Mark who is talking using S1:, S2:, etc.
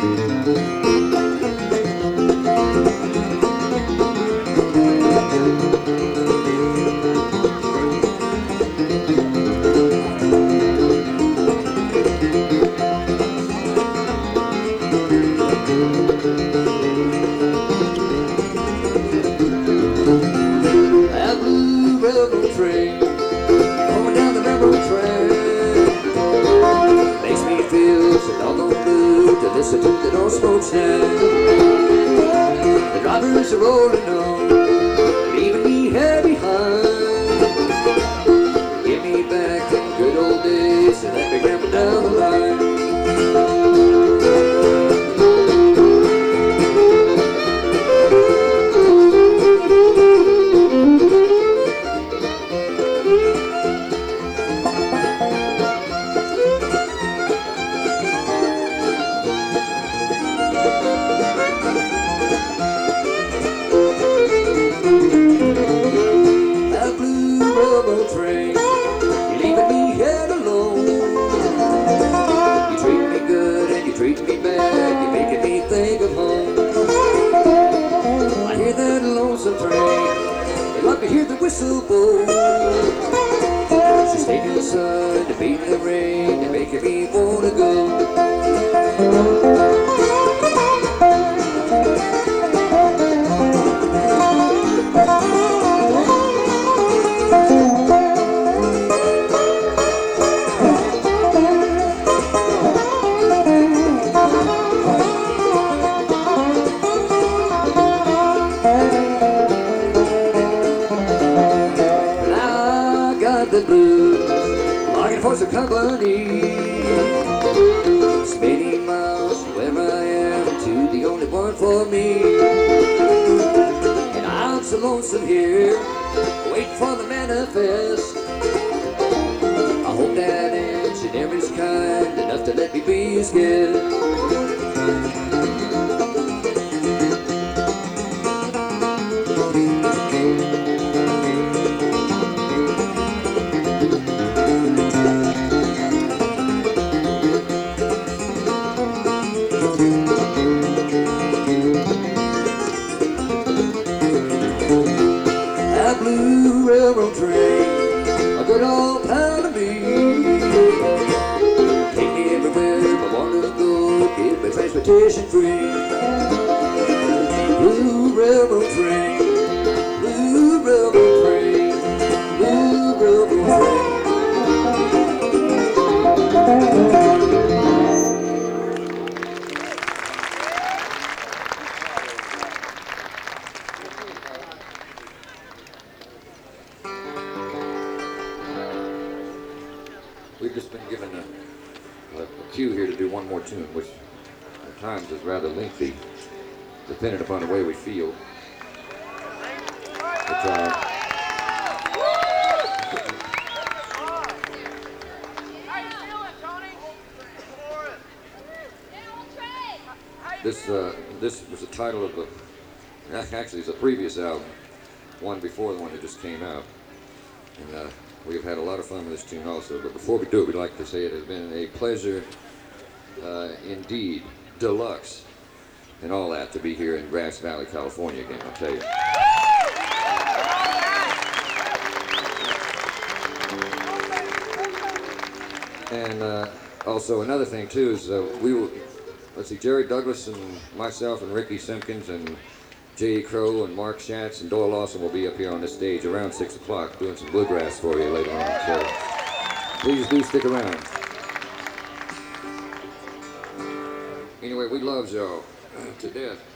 S1: That blue railroad train going down the railroad track makes me feel so doggone blue to listen to the door smokestack. The drivers are rolling on, leaving me here behind. Give me back them good old days and let me ramble down the line. Railroad train, you're leaving me here alone. You treat me good and you treat me bad, you're making me think of home. I hear that lonesome train, I love to hear the whistle blow. She's taking the sun to beat the rain and making me wanna go. The blues, longing for some company. It's many miles from where I am to the only one for me. And I'm so lonesome here, waiting for the manifest. I hope that engineering's kind enough to let me be his guest. That blue railroad train, a good old pal of me. Take me everywhere I wanna go, keep my transportation free. Blue railroad train, blue railroad train, blue railroad train. We've just been given a cue here to do one more tune, which at times is rather lengthy, depending upon the way we feel. But, this was the title of the, actually it's a previous album, one before the one that just came out. And we have had a lot of fun with this tune also, but before we do it, we'd like to say it has been a pleasure indeed, deluxe, and all that to be here in Grass Valley, California again, I'll tell you. And also another thing too is we will, let's see, Jerry Douglas and myself and Ricky Simpkins and J.E. Crow and Mark Schatz and Doyle Lawson will be up here on this stage around 6 o'clock doing some bluegrass for you later on. So please do stick around. Anyway, we love y'all to death.